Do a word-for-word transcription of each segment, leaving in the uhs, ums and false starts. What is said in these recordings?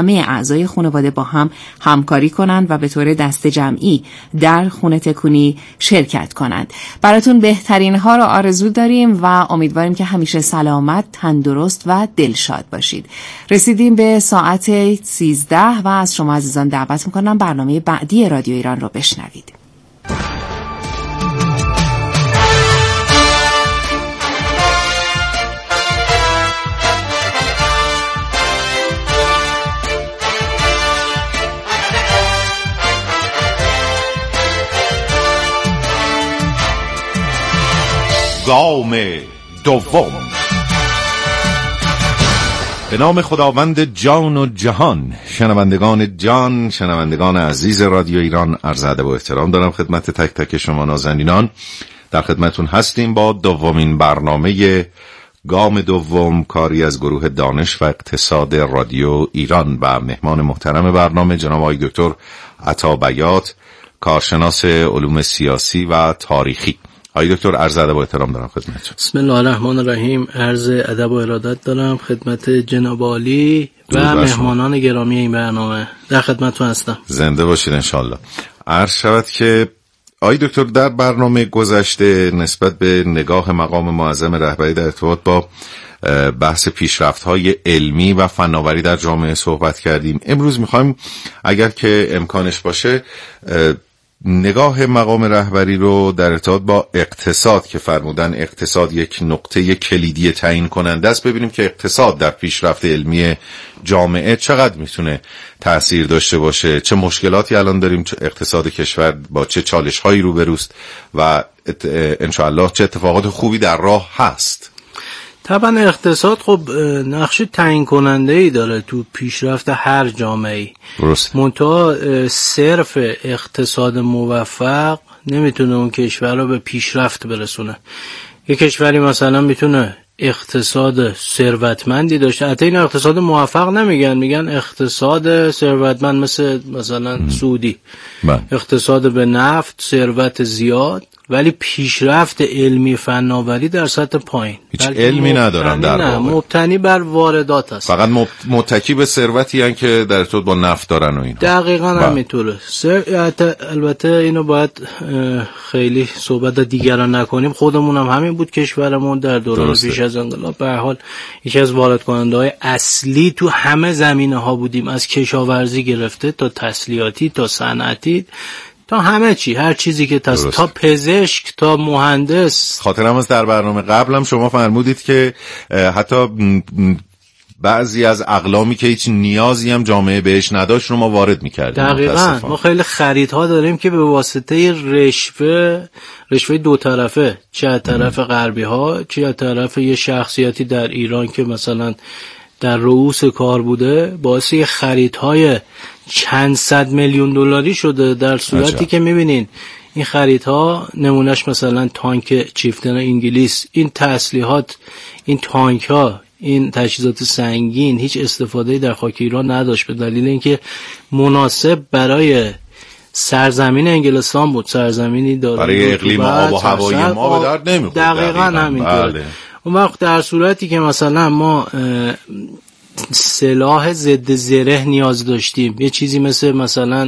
همه اعضای خانواده با هم همکاری کنند و به طور دست جمعی در خونه تکونی شرکت کنند. براتون بهترین ها رو آرزو داریم و امیدواریم که همیشه سلامت، تندرست و دلشاد باشید. رسیدیم به ساعت سیزده و از شما عزیزان دعوت میکنم برنامه بعدی رادیو ایران رو بشنوید. گام دوم. به نام خداوند جان و جهان. شنوندگان جان، شنوندگان عزیز رادیو ایران، عرض ادب و احترام دارم خدمت تک تک شما نازنینان. در خدمتون هستیم با دومین برنامه گام دوم، کاری از گروه دانش و اقتصاد رادیو ایران، و مهمان محترم برنامه جناب آقای دکتر عطابیات، کارشناس علوم سیاسی و تاریخی. آقای دکتر عرض ادب و احترام دارم خدمتتون. بسم الله الرحمن الرحیم. عرض ادب و ارادت دارم خدمت جناب عالی و مهمانان گرامی این برنامه. در خدمتتون هستم. زنده باشید انشالله. عرض شود که آقای دکتر در برنامه گذشته نسبت به نگاه مقام معظم رهبری در ارتباط با بحث پیشرفت‌های علمی و فناوری در جامعه صحبت کردیم. امروز می‌خوایم اگر که امکانش باشه نگاه مقام رهبری رو در ارتباط با اقتصاد که فرمودن اقتصاد یک نقطه کلیدی تعیین کننده است ببینیم که اقتصاد در پیشرفت علمی جامعه چقدر میتونه تأثیر داشته باشه، چه مشکلاتی الان داریم، چه اقتصاد کشور با چه چالش‌هایی روبروست و انشاءالله چه اتفاقات خوبی در راه هست. طبعا اقتصاد خب نقش تعیین کننده ای داره تو پیشرفت هر جامعه‌ای. منتها صرف اقتصاد موفق نمیتونه اون کشور رو به پیشرفت برسونه. یک کشوری مثلا میتونه اقتصاد ثروتمندی داشته، حتی این اقتصاد موفق نمیگن، میگن اقتصاد ثروتمند، مثل مثلا سعودی، اقتصاد به نفت، ثروت زیاد، ولی پیشرفت علمی فناوری در سطح پایین. هیچ علمی ندارن در واقع، مبتنی بر واردات هست، فقط متکی به ثروتی ان که در ارتباط با نفت دارن و اینا. دقیقاً همینطوره. البته اینو باید خیلی صحبت دیگران نکنیم، خودمون هم همین بود کشورمون در دوران پیش از انقلاب. به هر حال یکی از وارد کننده های اصلی تو همه زمینه ها بودیم، از کشاورزی گرفته تا تسلیحاتی تا صنعتی تا همه چی، هر چیزی که تست، تا پزشک تا مهندس. خاطرم است در برنامه قبلم شما فرمودید که حتی بعضی از اقلامی که هیچ نیازی هم جامعه بهش نداشت رو ما وارد می‌کردیم. دقیقاً. ما خیلی خریدها داریم که به واسطه رشوه رشوه دو طرفه، چه از طرف غربی ها چه از طرف یه شخصیتی در ایران که مثلا در رؤوس کار بوده، باعث خریدهای چند صد میلیون دلاری شده، در صورتی عجب. که میبینین این خریدها نمونهش مثلا تانک چیفتن انگلیس، این تسلیحات، این تانک ها، این تجهیزات سنگین هیچ استفاده‌ای در خاک ایران نداشت، به دلیل اینکه مناسب برای سرزمین انگلستان بود، سرزمینی داره برای اقلیم آب و هوای ما به درد نمیخورد. دقیقاً همینطوره. بله. اون وقت در صورتی که مثلا ما سلاح ضد زره نیاز داشتیم، یه چیزی مثل مثلا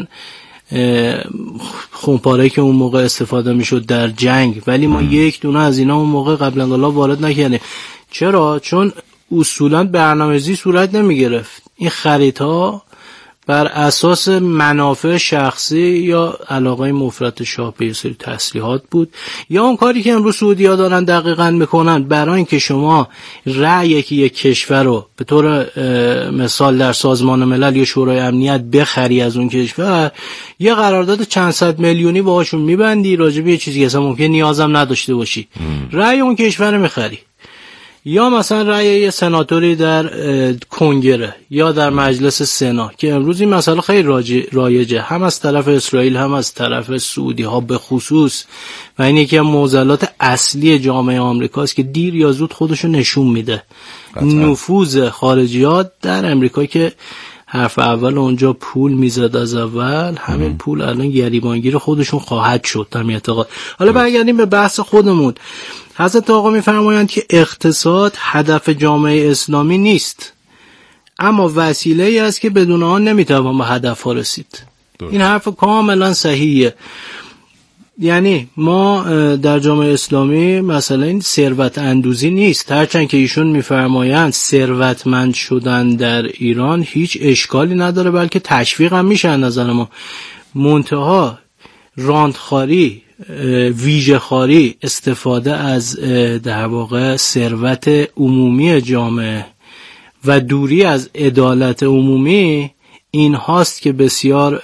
خونپاره که اون موقع استفاده میشد در جنگ، ولی ما یک دونه از اینا اون موقع قبل انقلاب وارد نکردیم. چرا؟ چون اصولا برنامه‌ریزی صورت نمیگرفت. این خریدها بر اساس منافع شخصی یا علاقه مفرط شاه به سری تسلیحات بود، یا اون کاری که امروز سعودی‌ها دارن دقیقاً میکنن، برای اینکه شما رأی که یک کشور رو به طور مثال در سازمان ملل یا شورای امنیت بخری از اون کشور، یه قرارداد چند صد میلیونی باهاشون میبندی راجع به یه چیزی که اصلا ممکن نیازم نداشته باشی، رأی اون کشور رو میخری. یا مثلا رأی یه سناتوری در کنگره یا در مجلس سنا که امروز این مسئله خیلی رایجه، هم از طرف اسرائیل هم از طرف سعودی ها به خصوص، و این یکی از معضلات اصلی جامعه آمریکاست که دیر یا زود خودشو نشون میده. نفوذ خارجیات در امریکا که حرف اول اونجا پول میزد از اول، همین ام. پول الان گریبانگیر خودشون خواهد شد در اعتقاد. حالا برگردیم به بحث خودمون. حضرت آقا میفرمایند که اقتصاد هدف جامعه اسلامی نیست. اما وسیله ای است که بدون آن نمیتوان به هدف ها رسید. درست. این حرف کاملا صحیحه. یعنی ما در جامعه اسلامی مثلا این ثروت اندوزی نیست، هرچند که ایشون میفرمایند ثروتمند شدن در ایران هیچ اشکالی نداره، بلکه تشویق هم میشه از نظر ما. منتها راندخاری، ویژه خاری، استفاده از در واقع ثروت عمومی جامعه و دوری از عدالت عمومی، این هاست که بسیار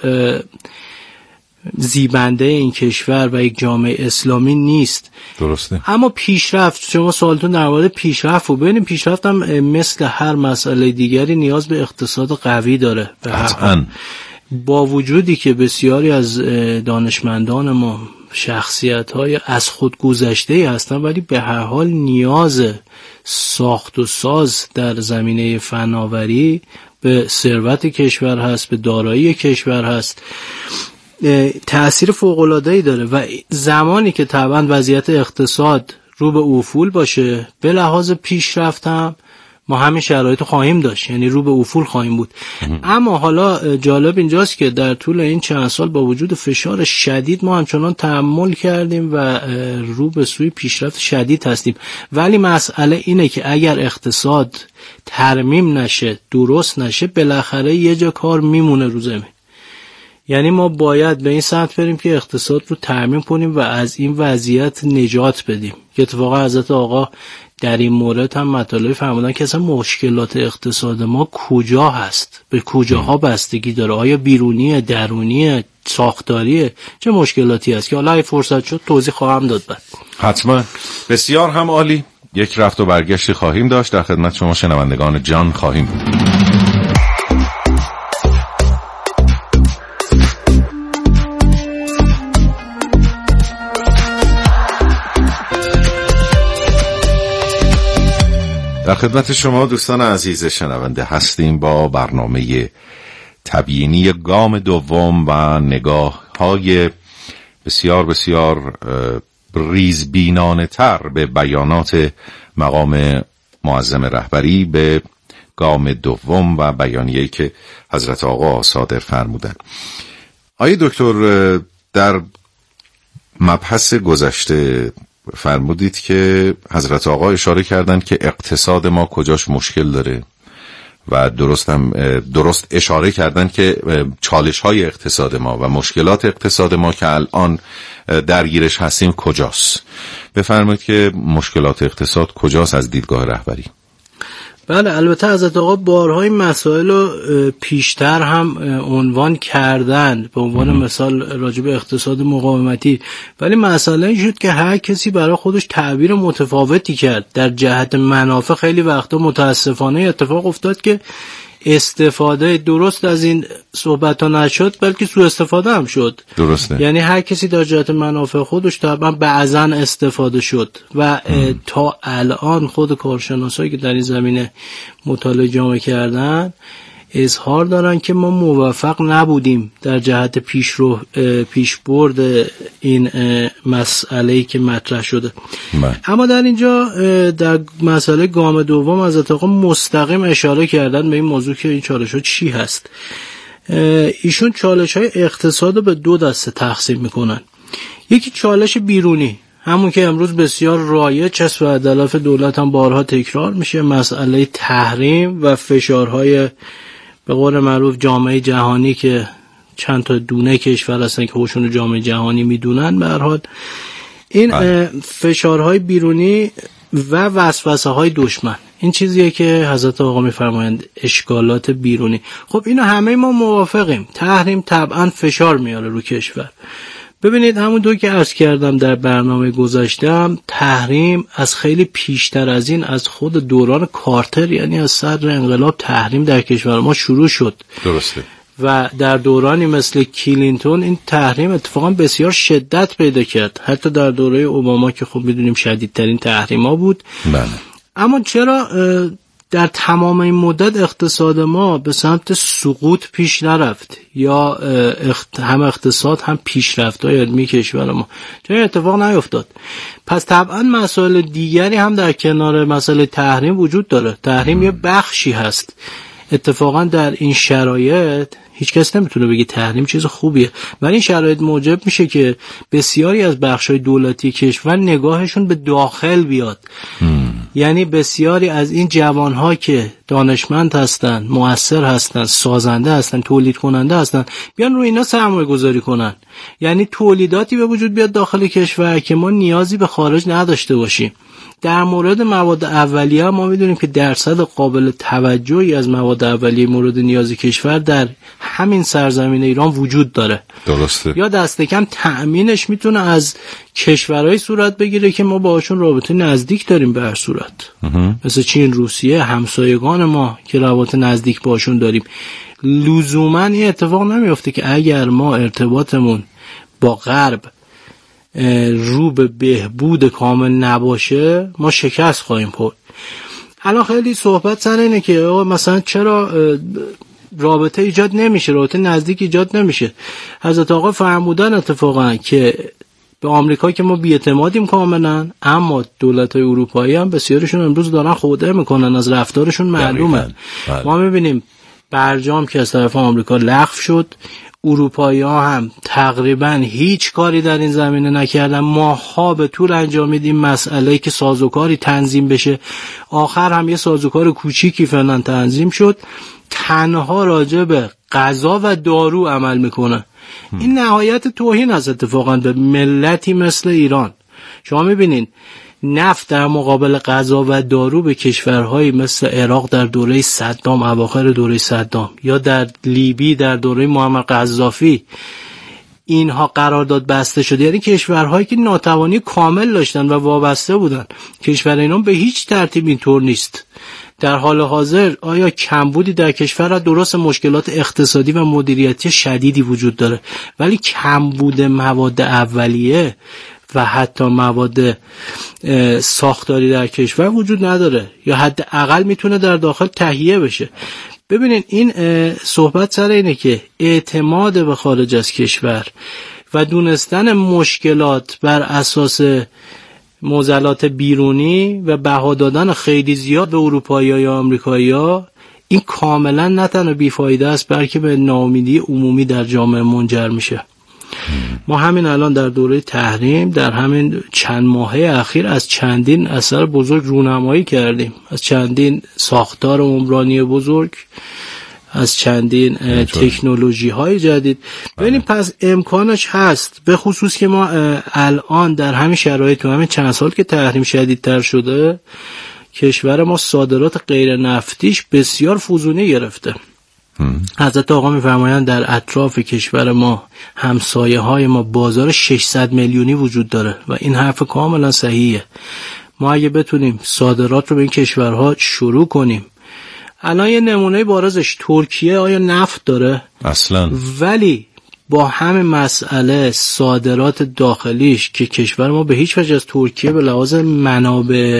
زیبنده این کشور و یک جامعه اسلامی نیست. درسته. اما پیشرفت، شما سوالتون در مورد پیشرفت و ببینید، پیشرفت هم مثل هر مسئله دیگری نیاز به اقتصاد قوی داره. قطعاً. با وجودی که بسیاری از دانشمندان ما شخصیت‌های از خود گذشته هستن، ولی به هر حال نیاز ساخت و ساز در زمینه فناوری به ثروت کشور هست، به دارایی کشور هست، تأثیر فوق‌العاده‌ای داره. و زمانی که طبعا وضعیت اقتصاد رو به افول باشه، به لحاظ پیشرفت هم ما همین شرایط خواهیم داشت، یعنی رو به افول خواهیم بود. اما حالا جالب اینجاست که در طول این چند سال با وجود فشار شدید ما همچنان تحمل کردیم و رو به سوی پیشرفت شدید هستیم. ولی مسئله اینه که اگر اقتصاد ترمیم نشه، درست نشه، بالاخره یه جا کار میمونه رو زمین. یعنی ما باید به این سمت بریم که اقتصاد رو ترمیم کنیم و از این وضعیت نجات بدیم. که اتفاقا حضرت آقا در این مورد هم مطالب فرمودن که اصلا مشکلات اقتصاد ما کجا هست، به کجاها بستگی داره، آیا بیرونیه، درونیه، ساختاریه، چه مشکلاتی هست که حالا اگه فرصت شد توضیح خواهم داد بعد. حتما. بسیار هم عالی. یک رفت و برگشتی خواهیم داشت، در خدمت شما شنوندگان جان خواهیم بود. در خدمت شما دوستان عزیز شنونده هستیم با برنامه تبیینی گام دوم و نگاه های بسیار بسیار ریزبینانه تر به بیانات مقام معظم رهبری به گام دوم و بیانیه‌ای که حضرت آقا صادر فرمودند. آقای دکتر، در مبحث گذشته فرمودید که حضرت آقا اشاره کردند که اقتصاد ما کجاش مشکل داره و درست هم درست اشاره کردند که چالش های اقتصاد ما و مشکلات اقتصاد ما که الان درگیرش هستیم کجاست. بفرمایید که مشکلات اقتصاد کجاست از دیدگاه رهبری؟ بله، البته حضرت آقا بارها این مسائل رو پیشتر هم عنوان کردن، به عنوان ام. مثال راجع به اقتصاد مقاومتی، ولی مسئله این شد که هر کسی برای خودش تعبیر متفاوتی کرد. در جهت منافع خیلی وقتا متاسفانه اتفاق افتاد که استفاده درست از این صحبت ها نشد، بلکه سوء استفاده هم شد. درسته. یعنی هر کسی در جهت منافع خودش طبعا بعضا استفاده شد و تا الان خود کارشناسایی که در این زمینه مطالعه جامع کردن اظهار دارن که ما موفق نبودیم در جهت پیش رو پیش برد این مسئله‌ای که مطرح شده. من. اما در اینجا در مسئله گام دوم حضرت آقا مستقیم اشاره کردن به این موضوع که این چالش‌ها چی هست. ایشون چالش‌های اقتصاد رو به دو دسته تقسیم میکنن. یکی چالش بیرونی، همون که امروز بسیار رایج است و در طرف دولت هم بارها تکرار میشه، مسئله تحریم و فشارهای به قول معروف جامعه جهانی که چند تا دونه کشور هستن که خودشون رو جامعه جهانی میدونن. به هر حال این فشارهای بیرونی و وسوسه های دشمن، این چیزیه که حضرت آقا میفرمایند اشکالات بیرونی. خب اینو همه ما موافقیم. تحریم طبعا فشار میاره رو کشور. ببینید همونطور که عرض کردم در برنامه گذاشتم، تحریم از خیلی پیشتر از این، از خود دوران کارتر، یعنی از صدر انقلاب تحریم در کشور ما شروع شد. درسته. و در دورانی مثل کلینتون این تحریم اتفاقا بسیار شدت پیدا کرد، حتی در دوره اوباما که خب میدونیم شدیدترین تحریما بود. بله. اما چرا در تمام این مدت اقتصاد ما به سمت سقوط پیش نرفت یا هم اقتصاد هم پیشرفت‌های علمی کشور ما چرا اتفاق نیفتاد؟ پس طبعا مسائل دیگری هم در کنار مسئله تحریم وجود داره. تحریم یه بخشی هست. اتفاقا در این شرایط هیچ کس نمیتونه بگه تحریم چیز خوبیه، ولی این شرایط موجب میشه که بسیاری از بخش‌های دولتی کشور نگاهشون به داخل بیاد. هم. یعنی بسیاری از این جوانها که دانشمند هستن، مؤثر هستن، سازنده هستن، تولید کننده هستن، بیان روی اینا سرمایه گذاری کنن. یعنی تولیداتی به وجود بیاد داخل کشور که ما نیازی به خارج نداشته باشیم. در مورد مواد اولیه ما میدونیم که درصد قابل توجهی از مواد اولیه مورد نیاز کشور در همین سرزمین ایران وجود داره. درسته. یا دست کم تأمینش میتونه از کشورهای صورت بگیره که ما باهاشون رابطه نزدیک داریم به هر صورت. مثل چین، روسیه، همسایگان ما که رابطه نزدیک باشون داریم. لزوما این اتفاق نمیفته که اگر ما ارتباطمون با غرب رو به بهبود کامل نباشه ما شکست خواهیم خورد. الان خیلی صحبت سر اینه که مثلا چرا رابطه ایجاد نمیشه، رابطه نزدیک ایجاد نمیشه. حضرت آقا فرمودن اتفاقا که به آمریکا که ما بی‌اعتمادیم کاملا، اما دولت‌های اروپایی هم بسیارشون امروز دارن خودعه میکنن، از رفتارشون معلومه. ما میبینیم برجام که از طرف آمریکا لغو شد، اروپایی ها هم تقریبا هیچ کاری در این زمینه نکردن. ماها به طول انجامید مسئله که سازوکاری تنظیم بشه، آخر هم یه سازوکار کوچیکی فعلا تنظیم شد، تنها راجع به غذا و دارو عمل میکنه. این نهایت توهین است اتفاقا به ملتی مثل ایران. شما میبینین نفت در مقابل غذا و دارو به کشورهایی مثل عراق در دوره صدام، اواخر دوره صدام، یا در لیبی در دوره محمد قذافی اینها قرارداد بسته شد. یعنی کشورهایی که ناتوانی کامل داشتن و وابسته بودن. کشور اینا به هیچ ترتیب اینطور نیست. در حال حاضر آیا کمبودی در کشور؟ درست مشکلات اقتصادی و مدیریتی شدیدی وجود داره، ولی کمبود مواد اولیه و حتی مواد ساختاری در کشور وجود نداره، یا حداقل میتونه در داخل تهیه بشه. ببینید این صحبت سر اینه که اعتماد به خارج از کشور و دونستن مشکلات بر اساس معضلات بیرونی و بها دادن خیلی زیاد به اروپایی‌ها یا آمریکایی‌ها، این کاملا نه تنها بیفایده است بلکه به ناامیدی عمومی در جامعه منجر میشه. ما همین الان در دوره تحریم در همین چند ماهه اخیر از چندین اثر بزرگ رونمایی کردیم، از چندین ساختار عمرانی بزرگ، از چندین تکنولوژی های جدید. ببینیم پس امکانش هست، به خصوص که ما الان در همین شرایط تو همین چند سال که تحریم شدیدتر شده، کشور ما صادرات غیر نفتیش بسیار فزونی گرفته. حضرت آقا میفرمایند در اطراف کشور ما، همسایه های ما، بازار ششصد میلیونی وجود داره و این حرف کاملا صحیحه. ما اگه بتونیم صادرات رو به این کشورها شروع کنیم، الان یه نمونه بارزش ترکیه آیا نفت داره؟ اصلا. ولی با همه مسئله صادرات داخلیش که کشور ما به هیچ وجه از ترکیه به لحاظ منابع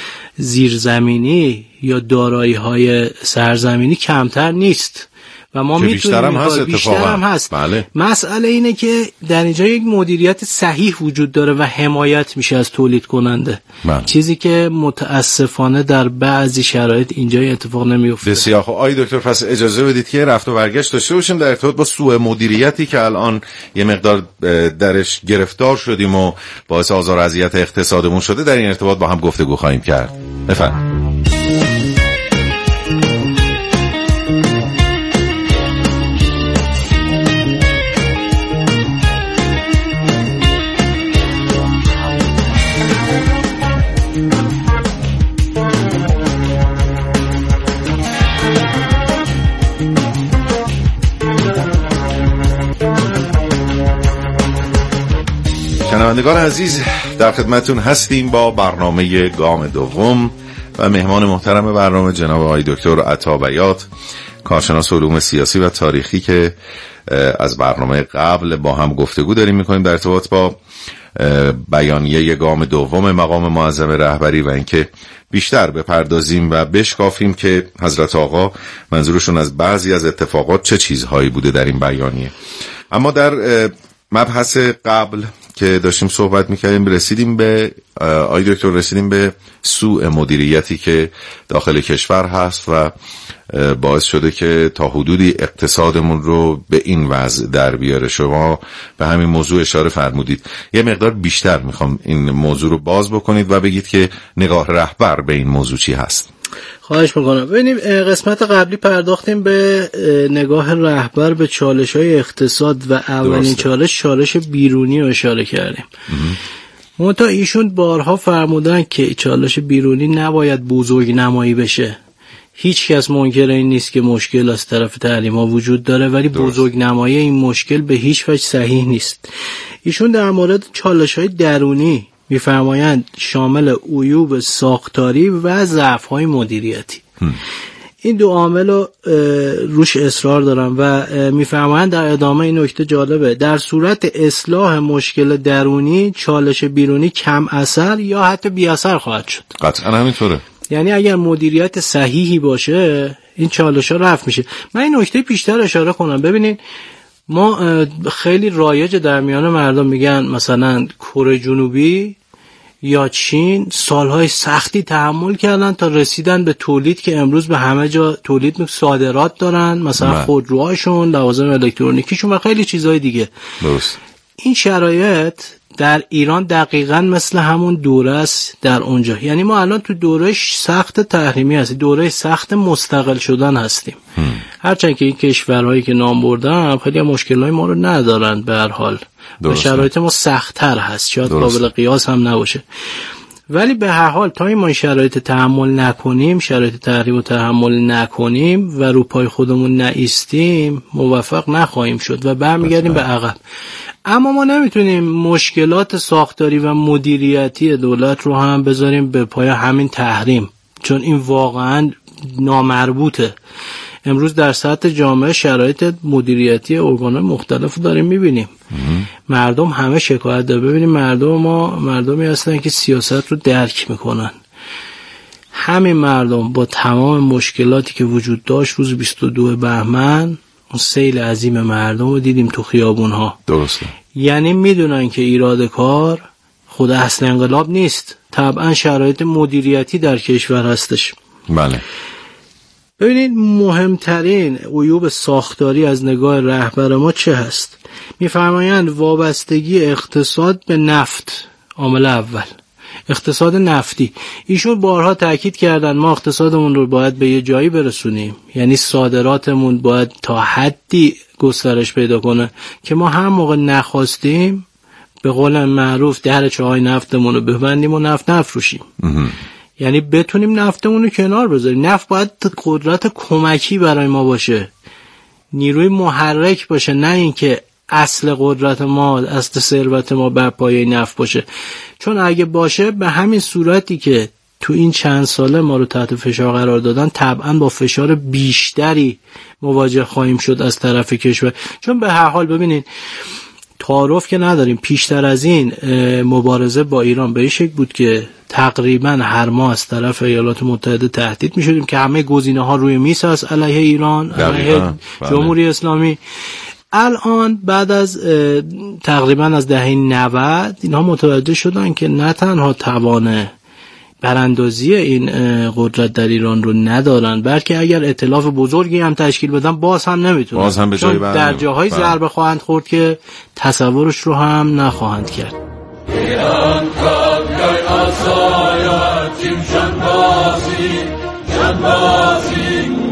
زیرزمینی یا دارایی‌های سرزمینی کمتر نیست و ما میتونیم بیشتر هم هست. بیشتر هم هست. بله. مسئله اینه که در اینجا یک مدیریت صحیح وجود داره و حمایت میشه از تولید کننده. بله. چیزی که متاسفانه در بعضی شرایط اینجا اتفاق نمیفته. بسیار خوب. آقای دکتر پس اجازه بدید که رفت و برگشت داشته باشیم در ارتباط با سوء مدیریتی که الان یه مقدار درش گرفتار شدیم و باعث آزار و اذیت اقتصادمون شده. در این ارتباط با هم گفتگو خواهیم کرد. بفرمایید. شنوندگان عزیز، در خدمتتون هستیم با برنامه گام دوم و مهمان محترم برنامه جناب آقای دکتر عطابیات، کارشناس علوم سیاسی و تاریخی که از برنامه قبل با هم گفتگو داریم میکنیم در ارتباط با بیانیه گام دوم مقام معظم رهبری و اینکه بیشتر بپردازیم و بشکافیم که حضرت آقا منظورشون از بعضی از اتفاقات چه چیزهایی بوده در این بیانیه. اما در مبحث قبل که داشتیم صحبت میکردیم رسیدیم به آقای دکتر رسیدیم به سوء مدیریتی که داخل کشور هست و باعث شده که تا حدودی اقتصادمون رو به این وضع در بیاره. شما به همین موضوع اشاره فرمودید. یه مقدار بیشتر میخوام این موضوع رو باز بکنید و بگید که نگاه رهبر به این موضوع چی هست. خواهش میکنم. ببینیم قسمت قبلی پرداختیم به نگاه رهبر به چالش‌های اقتصاد و اولین درسته. چالش چالش بیرونی رو اشاره کردیم. منتها ایشون بارها فرمودن که چالش بیرونی نباید بزرگ نمایی بشه. هیچ کس منکر این نیست که مشکل از طرف تحریم ها وجود داره، ولی بزرگ نمایی این مشکل به هیچ وجه صحیح نیست. ایشون در مورد چالش های درونی میفرمایند شامل عیوب ساختاری و ضعف های مدیریتی. هم. این دو عامل رو روش اصرار دارم و میفرمایند در ادامه این نکته جالبه، در صورت اصلاح مشکل درونی چالش بیرونی کم اثر یا حتی بی اثر خواهد شد. قطعا همینطوره. یعنی اگر مدیریت صحیحی باشه این چالش ها رفع میشه. من این نکته بیشتر اشاره کنم. ببینید ما خیلی رایج در میان مردم میگن مثلا کره جنوبی یا چین سالهای سختی تحمل کردن تا رسیدن به تولید که امروز به همه جا تولید میکنن، صادرات دارن، مثلا خودروهاشون، لوازم الکترونیکیشون و خیلی چیزهای دیگه. درست. این شرایط در ایران دقیقاً مثل همون دوره است در اونجا. یعنی ما الان تو دوره سخت تحریمی هستیم، دوره سخت مستقل شدن هستیم. هرچند که این کشورهایی که نام بردم خیلی مشکلای ما رو ندارن به هر حال و شرایط ما سخت‌تر هست، شاید قابل قیاس هم نباشه، ولی به هر حال تا این ما شرایط تحمل نکنیم، شرایط تحریم رو تحمل نکنیم و رو پای خودمون نایستیم موفق نخواهیم شد و برمیگردیم به عقب. اما ما نمیتونیم مشکلات ساختاری و مدیریتی دولت رو هم بذاریم به پای همین تحریم، چون این واقعا نامربوطه. امروز در سطح جامعه شرایط مدیریتی ارگان‌های مختلف داریم میبینیم. مردم همه شکایت داره. ببینیم مردم ما مردمی هستن که سیاست رو درک میکنن. همین مردم با تمام مشکلاتی که وجود داشت روز بیست و دو بهمن اون سیل عظیم مردم رو دیدیم تو خیابون‌ها. درسته. یعنی میدونن که ایراد کار خود اصل انقلاب نیست، طبعا شرایط مدیریتی در کشور هستش. بله. ببینید مهمترین عیوب ساختاری از نگاه رهبر ما چه هست؟ میفرمایند وابستگی اقتصاد به نفت، عامل اول، اقتصاد نفتی. ایشون بارها تاکید کردن ما اقتصادمون رو باید به یه جایی برسونیم، یعنی صادراتمون باید تا حدی گسترش پیدا کنه که ما هر موقع نخواستیم به قول معروف در چاهای نفتمون رو ببندیم و نفت نفروشیم. یعنی بتونیم نفتمون رو کنار بذاریم. نفت باید قدرت کمکی برای ما باشه، نیروی محرک باشه، نه اینکه اصل قدرت ما، اصل ثروت ما بر پایه نفت باشه. چون اگه باشه به همین صورتی که تو این چند ساله ما رو تحت فشار قرار دادن، طبعا با فشار بیشتری مواجه خواهیم شد از طرف کشور. چون به هر حال ببینید تعارف که نداریم، پیشتر از این مبارزه با ایران به این شکل بود که تقریبا هر ماه از طرف ایالات متحده تهدید می شدیم که همه گزینه ها روی میز است علیه ایران، علیه جمهوری اسلامی. الان بعد از تقریبا از دهه نود اینها متوجه شدن که نه تنها توان براندازی این قدرت در ایران رو ندارن، بلکه اگر ائتلاف بزرگی هم تشکیل بدن باز هم نمیتونن، باز هم به جای در جاهای ضربه خواهند خورد که تصورش رو هم نخواهند کرد. ایران کامیای آسایاتیم شنبازی شنبازی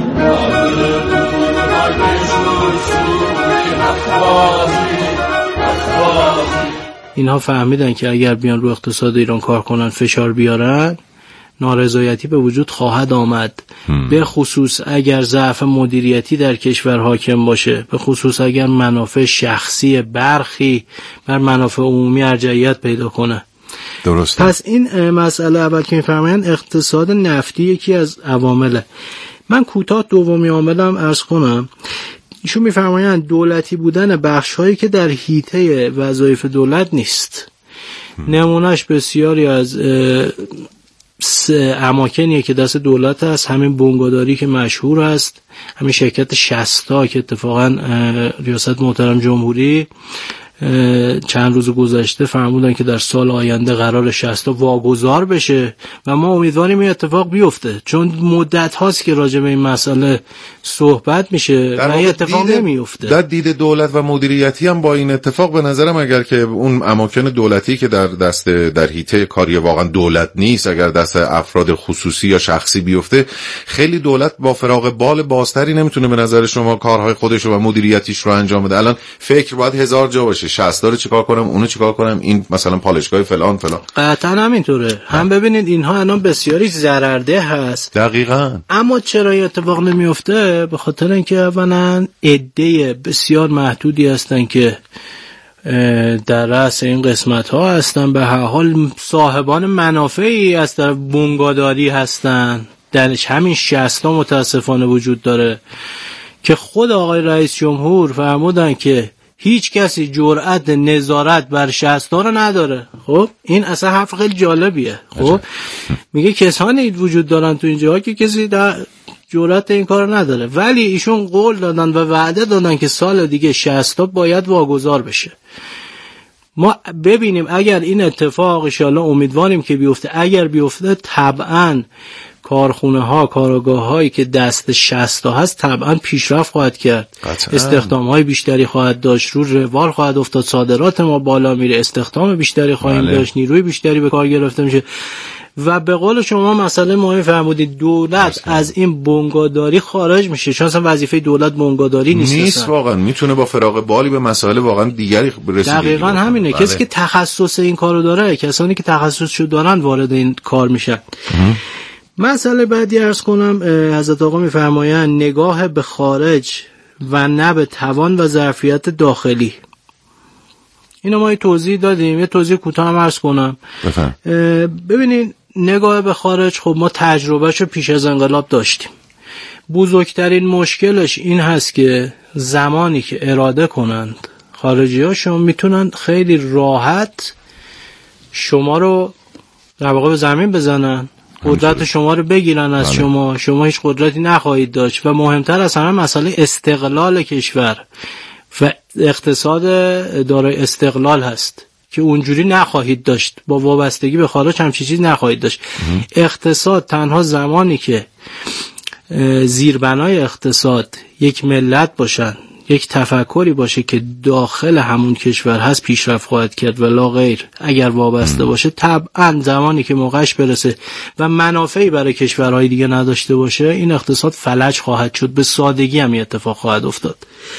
اینها فهمیدن که اگر بیان رو اقتصاد ایران کار کنن، فشار بیارن، نارضایتی به وجود خواهد آمد. هم. به خصوص اگر ضعف مدیریتی در کشور حاکم باشه، به خصوص اگر منافع شخصی برخی بر منافع عمومی ارجحیت پیدا کنه. درسته. پس این مسئله اول که می‌فرمایند اقتصاد نفتی یکی از عوامله. من کوتاه دومی عاملم عرض کنم. ایشون می‌فرمایند دولتی بودن بخش‌هایی که در حیطه وظایف دولت نیست. نمونهش بسیاری از اماکنیه که دست دولت هست، همین بنگاداری که مشهور است، همین شرکت شستا که اتفاقا ریاست محترم جمهوری چند روز گذشته فرمودن که در سال آینده قرار شصت واگذار بشه و ما امیدواریم این اتفاق بیفته، چون مدت هاست که راجع به این مسئله صحبت میشه و این اتفاق نمیفته. در دید دولت و مدیریتی هم با این اتفاق به نظرم اگر که اون اماکن دولتی که در دست در حیطه کاری واقعا دولت نیست، اگر دست افراد خصوصی یا شخصی بیفته، خیلی دولت با فراغ بال بازتری نمیتونه به نظر شما کارهای خودش و مدیریتیش رو انجام بده. الان فکر باید هزار جا باشه، شصت داره چیکار کنم، اونو چیکار کنم، این مثلا پالشگاه فلان فلان. قطعا همینطوره. هم ببینید اینها الان بسیاری ضررده هست. دقیقاً. اما چرا این اتفاق نمیفته؟ به خاطر اینکه اولا عده بسیار محدودی هستن که در رأس این قسمت ها هستن، به هر حال صاحبان منافعی از طرف بنگاداری هستن. درش همین شصت متاسفانه وجود داره که خود آقای رئیس جمهور فرمودن که هیچ کسی جرأت نظارت بر شصت رو نداره. خب این اصلا حرف خیلی جالبیه. خب میگه کسانی وجود دارن تو اینجا که کسی در جرأت این کار نداره، ولی ایشون قول دادن و وعده دادن که سال دیگه شصت باید واگذار بشه. ما ببینیم اگر این اتفاق ان شاء الله امیدواریم که بیفته، اگر بیفته طبعاً کارخونه ها، کارگاه هایی که دست شصت تا هست طبعا پیشرفت خواهد کرد، استخدام های بیشتری خواهد داشت، رو روال خواهد افتاد، صادرات ما بالا میره، استخدام بیشتری خواهیم بله. داشت، نیروی بیشتری به کار گرفته میشه و به قول شما مسئله مهم فرمودید دولت هستن. از این بنگاداری خارج میشه، چون اصلا وظیفه دولت بنگاداری نیست نیست واقعا، میتونه با فراغ بالی به مسائل واقعا دیگری برسه. دقیقاً همینه. بله. کسی که تخصص این کارو داره، کسانی که تخصصشو دارن وارد این کار میشن. مسئله بعدی عرض کنم، حضرت آقا میفرمایند نگاه به خارج و نه به توان و ظرفیت داخلی. اینو ما یه توضیح دادیم، یه توضیح کوتاه هم عرض کنم. ببینید نگاه به خارج، خب ما تجربهشو پیش از انقلاب داشتیم. بزرگترین مشکلش این هست که زمانی که اراده کنند خارجی ها شما میتونن خیلی راحت شما رو در واقع به زمین بزنن، قدرت شما رو بگیرن از شما، شما هیچ قدرتی نخواهید داشت و مهمتر از همه مسئله استقلال کشور و اقتصاد دارای استقلال هست که اونجوری نخواهید داشت، با وابستگی به خارج همچین چیز نخواهید داشت. اقتصاد تنها زمانی که زیربنای اقتصاد یک ملت باشن، یک تفکری باشه که داخل همون کشور هست، پیشرفت خواهد کرد و لا غیر. اگر وابسته باشه طبعا زمانی که موقعش برسه و منافعی برای کشورهای دیگه نداشته باشه، این اقتصاد فلج خواهد شد، به سادگی هم اتفاق خواهد افتاد.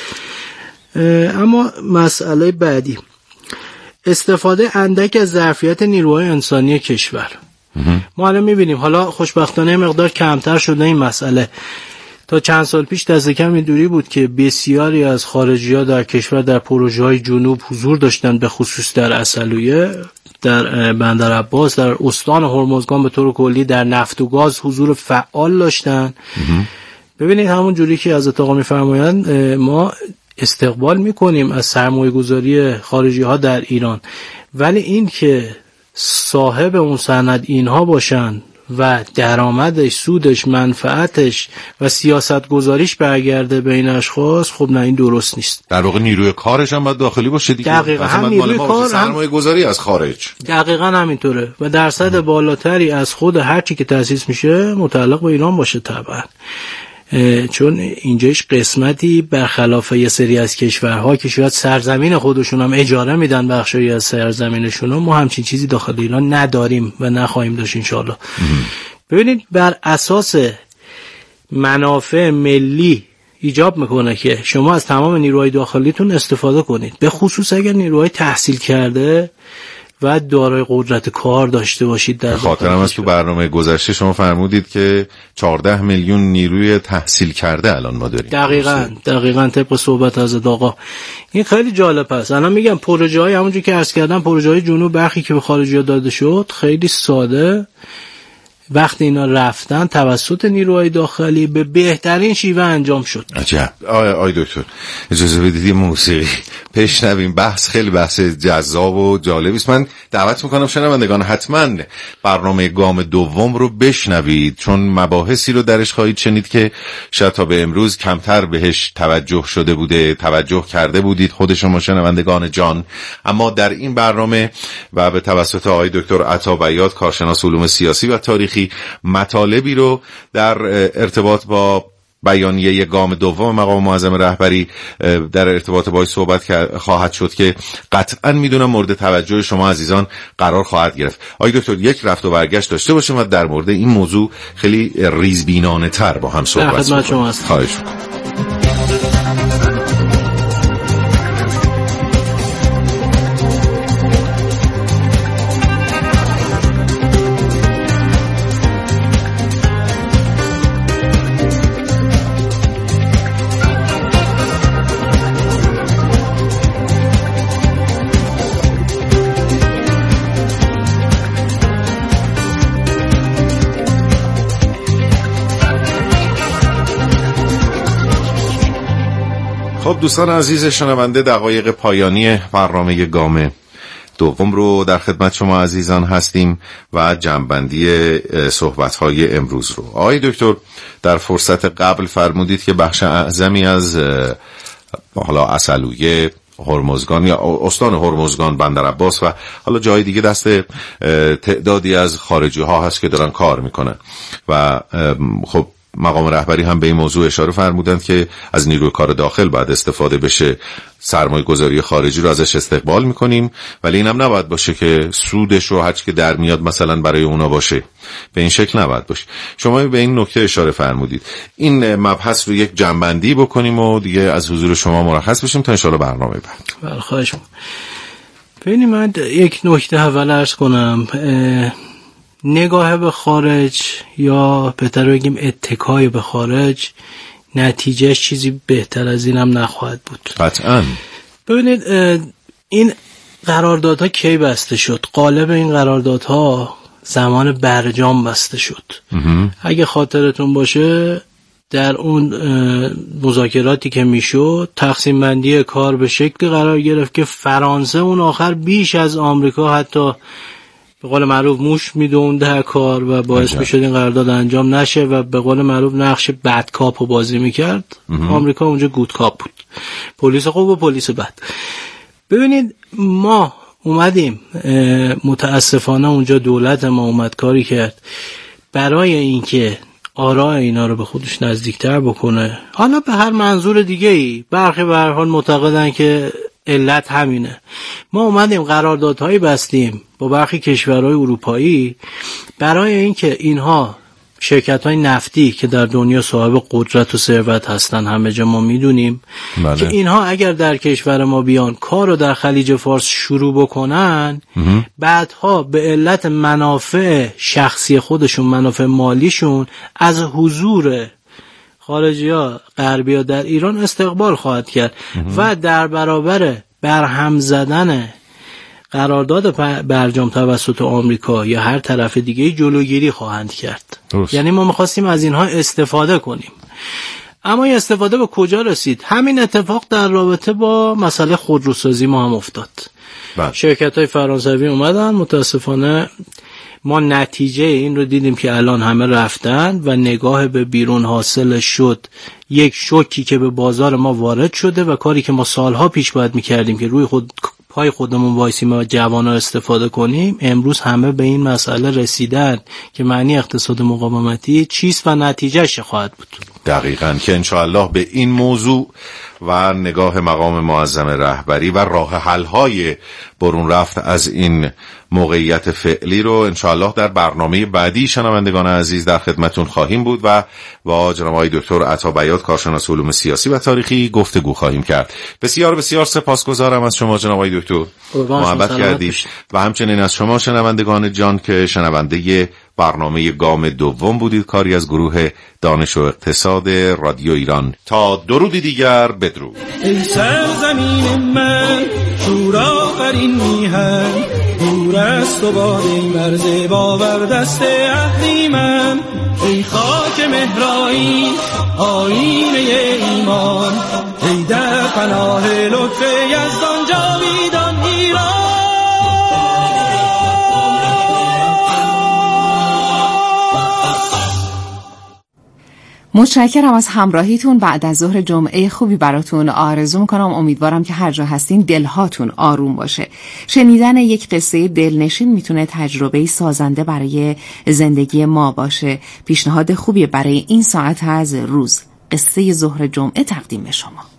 اما مسئله بعدی، استفاده اندک از ظرفیت نیروهای انسانی کشور. ما الان میبینیم، حالا خوشبختانه مقدار کمتر شده این مسئله، تا چند سال پیش دست کم اینجوری بود که بسیاری از خارجی‌ها در کشور در پروژه‌های جنوب حضور داشتن، به خصوص در عسلویه، در بندر عباس، در استان هرمزگان به طور کلی، در نفت و گاز حضور فعال داشتن. ببینید همون جوری که حضرت آقا می‌فرمایند ما استقبال می‌کنیم از سرمایه‌گذاری خارجی‌ها در ایران، ولی این که صاحب اون سند اینها باشن و درآمدش، سودش، منفعتش و سیاست گذاریش برگرده بین اشخاص، خب نه این درست نیست. در واقع نیروی کارش هم باید داخلی باشه دیگه. دقیقاً هم نیروی کار، سرمایه گذاری از خارج. دقیقاً همینطوره و درصد بالاتری از خود هر چی که تأسیس میشه متعلق به ایران باشه طبعا، چون اینجاش قسمتی برخلاف یه سری از کشورها که شاید سرزمین خودشون هم اجاره میدن، بخشایی از سرزمینشون، ما همچین چیزی داخل ایران نداریم و نخواهیم داشت انشالله. ببینید بر اساس منافع ملی ایجاب میکنه که شما از تمام نیروهای داخلیتون استفاده کنید، به خصوص اگر نیروهای تحصیل کرده و دارای قدرت کار داشته باشید. در خاطرم از تو برنامه گذشته شما فرمودید که چهارده میلیون نیروی تحصیل کرده الان ما داریم. دقیقاً دقیقاً طبق صحبت از آقا. این خیلی جالب است. الان میگم پروژه های همونجوری که عرض کردم، پروژه های جنوب برخی که به خارجی‌ها داده شد خیلی ساده وقتی اینا رفتن توسط نیروهای داخلی به بهترین شیوه انجام شد. عجب. آی آی دکتر اجازه بدید موسیقی بشنویم. بحث خیلی بحث جذاب و جالبی است. من دعوت میکنم شنوندگان حتما برنامه گام دوم رو بشنوید، چون مباحثی رو درش خواهید شنید که شاید تا به امروز کمتر بهش توجه شده بوده، توجه کرده بودید خود شما شنوندگان جان. اما در این برنامه و به توسط آقای دکتر عطابیات کارشناس علوم سیاسی و تاریخی مطالبی رو در ارتباط با بیانیه گام دوم مقام معظم رهبری در ارتباط باهاش صحبت خواهد شد که قطعا میدونم مورد توجه شما عزیزان قرار خواهد گرفت. آقای دکتر یک رفت و برگشت داشته باشیم و در مورد این موضوع خیلی ریزبینانه تر با هم صحبت کنیم. خواهش می‌کنم. خب دوستان عزیز شنونده، دقایق پایانی برنامه گام دوم رو در خدمت شما عزیزان هستیم و جمع‌بندی صحبت‌های امروز رو. آقای دکتر در فرصت قبل فرمودید که بخش اعظمی از حالا عسلویه، هرمزگان یا استان هرمزگان، بندرعباس و حالا جای دیگه دست تعدادی از خارجی ها هست که دارن کار میکنن و خب مقام رهبری هم به این موضوع اشاره فرمودند که از نیروی کار داخل باید استفاده بشه، سرمایه گذاری خارجی رو ازش استقبال میکنیم، ولی این هم نباید باشه که سودش رو هرچی که در میاد مثلا برای اونا باشه، به این شکل نباید باشه. شما به این نکته اشاره فرمودید. این مبحث رو یک جنبندی بکنیم و دیگه از حضور شما مرخص بشیم تا انشاءالله برنامه بعد. بله خواهش می‌کنم. ببینید من یک نکته اول عرض کنم. نگاه به خارج یا بهتر بگیم اتکای به خارج نتیجهش چیزی بهتر از این هم نخواهد بود. قطعاً. ببینید این قراردادها کی بسته شد؟ غالب این قراردادها زمان برجام بسته شد. اگه خاطرتون باشه در اون مذاکراتی که میشد تقسیم بندی کار به شکلی قرار گرفت که فرانسه اون آخر بیش از آمریکا حتی به قول معروف موش میدوند در کار و باعث میشد این قرارداد انجام نشه و به قول معروف نقش بد کاپ رو بازی میکرد. آمریکا اونجا گود کاپ بود، پلیس خوب و پلیس بد. ببینید ما اومدیم متاسفانه اونجا دولت ما اومد کاری کرد برای اینکه آراء اینا رو به خودش نزدیکتر بکنه، حالا به هر منظور دیگه ای. برخی به هر حال معتقدن که علت همینه. ما اومدیم قراردادهایی بستیم با برخی کشورهای اروپایی برای اینکه اینها شرکت‌های نفتی که در دنیا صاحب قدرت و ثروت هستن، همه جا ما میدونیم بله. که اینها اگر در کشور ما بیان کار رو در خلیج فارس شروع بکنن مهم. بعدها به علت منافع شخصی خودشون، منافع مالیشون، از حضور خارجی ها غربی ها در ایران استقبال خواهد کرد و در برابر برهم زدن قرارداد برجام توسط آمریکا یا هر طرف دیگه جلوگیری خواهند کرد. درست. یعنی ما می‌خواستیم از اینها استفاده کنیم، اما این استفاده به کجا رسید؟ همین اتفاق در رابطه با مسئله خودروسازی ما هم افتاد. شرکت‌های فرانسوی اومدن، متاسفانه ما نتیجه این رو دیدیم که الان همه رفتن و نگاه به بیرون حاصل شد یک شوکی که به بازار ما وارد شده و کاری که ما سالها پیش باید میکردیم که روی خود پای خودمون وایسیم و جوانا استفاده کنیم، امروز همه به این مسئله رسیدن که معنی اقتصاد مقاومتی چیست و نتیجهش خواهد بود. دقیقاً که انشاءالله به این موضوع و نگاه مقام معظم رهبری و راه حل‌های برون رفت از این موقعیت فعلی رو انشاءالله در برنامه بعدی شنوندگان عزیز در خدمتون خواهیم بود و با جناب آقای دکتر عطابیات کارشناس علوم سیاسی و تاریخی گفتگو خواهیم کرد. بسیار بسیار سپاسگزارم از شما جناب آقای دکتر، محبت کردید و همچنین از شما شنوندگان جان که شنونده برنامه گام دوم بودید، کاری از گروه دانش و اقتصاد رادیو ایران. تا درودی دیگر بدرود. ای سرزمین من شورآفرین میهن، دور است و باد ای مرز باور دست اهریمن، ای خاک مهرایی آینه ایمان، ای در پناه لطف یزدان جاویدان ایران. متشکرم از همراهیتون. بعد از ظهر جمعه خوبی براتون آرزو میکنم. امیدوارم که هر جا هستین دلهاتون آروم باشه. شنیدن یک قصه دلنشین میتونه تجربه سازنده برای زندگی ما باشه. پیشنهاد خوبی برای این ساعت از روز قصه ظهر جمعه تقدیم شما.